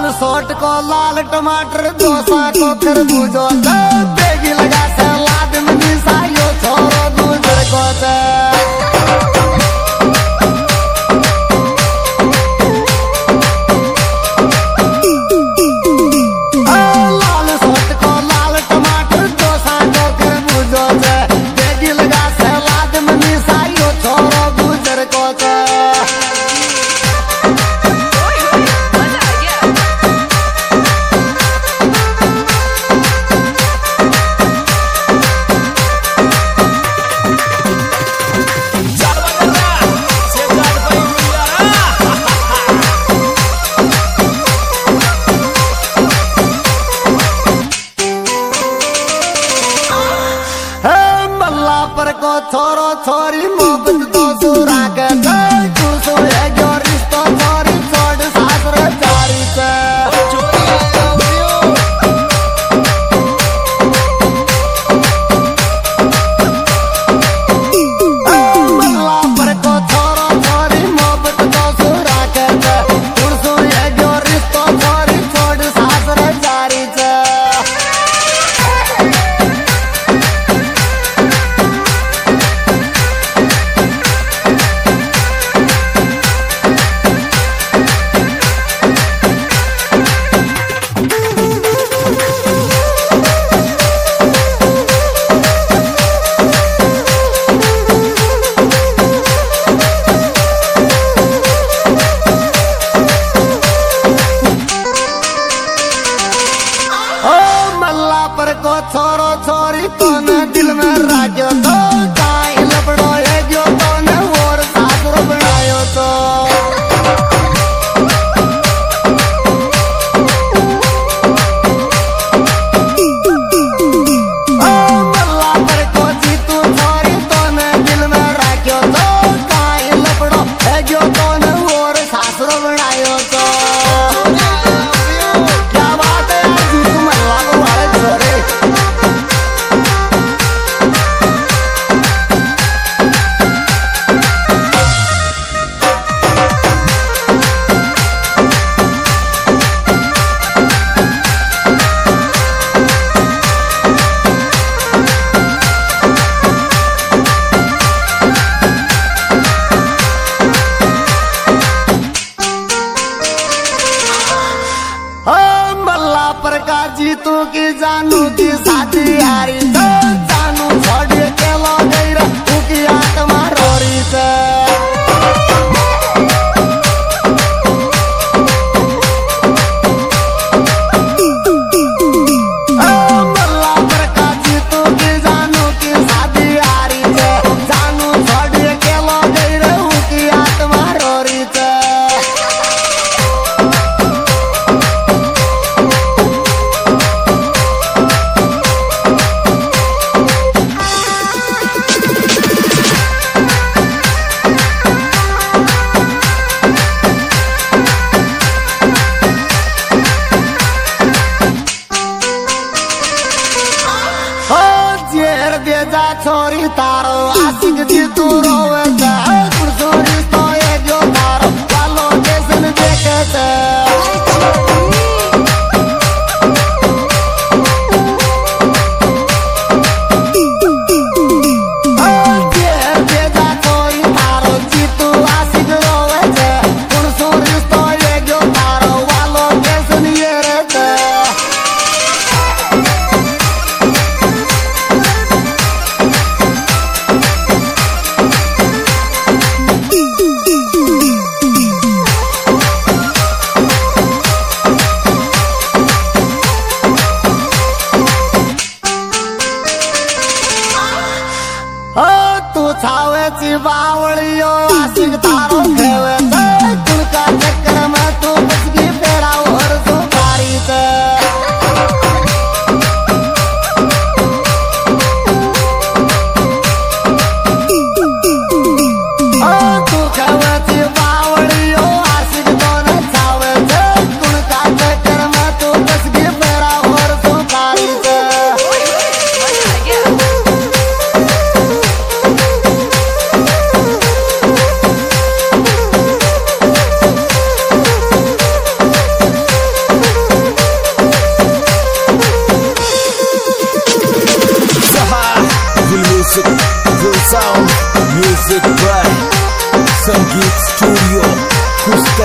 सोट को लाल टमाटर डोसा को खरबूजो बेगी लगा सलाद में निसायो छोरो गुजर को लाल सोट को लाल टमाटर डोसा को खरबूजो बेगी लगा सलाद में निसायो छोरो गुजर को पर को छोरो छोरी मोहब्बत तो सुरा के खुशो है जो रिश्तो छोरी छोड़ सासर जारी से मल्ला पर को छोरो छोरी मोहब्बत तो सुरा के खुशो है जो रिश्तो छोरी छोड़ सासर जारी से पर को छोरो छोरी तो न दिल में राजो तो काई लपड़ो है जो तो न और सासुर बनायो तो मल्ला पर को जीतू छोरी तो न दिल में राजो तो काई लपड़ो है जो तो न और सासुर बनायो तो क्या बात है जीतू मल्ला को वाले छोरे प्रकार जीतू की जानू की साथी यारी जानू छोड़ के लो गई रू की आत्मा रोरी से मल्ला प्रकार जीतू की जानू की साथी यारी से जानू छोड़ के लो गई रू की आत्मा रोरी से छोरी तारो आशिक जी तू रोवे छोरी तो ये जो तारो वालो कैसन देखे छोरी तारो जी तू आशिक रोवे छोरी तो ये जो तारो वालो कैसन ये रहते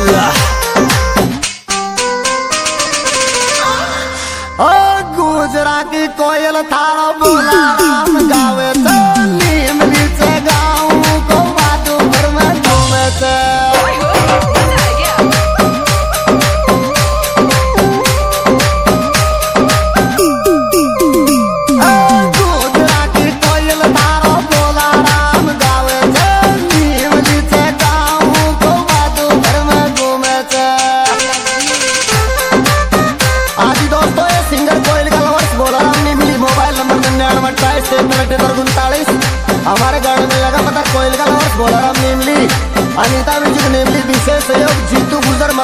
बोला ओ गुजराती कोयल थारा बोला राम गावे तो नीमलीचे गाँव को बाजू भर में घूमे से गुजराती कोयल थारा बोला राम गावे से नीमलीचे गाँव को बाजू भर में घूमे से। आदि दोस्तों ये सिंगर कोयल का लवर्स बोला राम मिली मोबाइल नंबर 9928 हमारे गाने में लगा पता कोयल का लवर्स बोला राम नेमली अनीता म्यूजिक नेमली विशेष सहयोग जीतू गुजर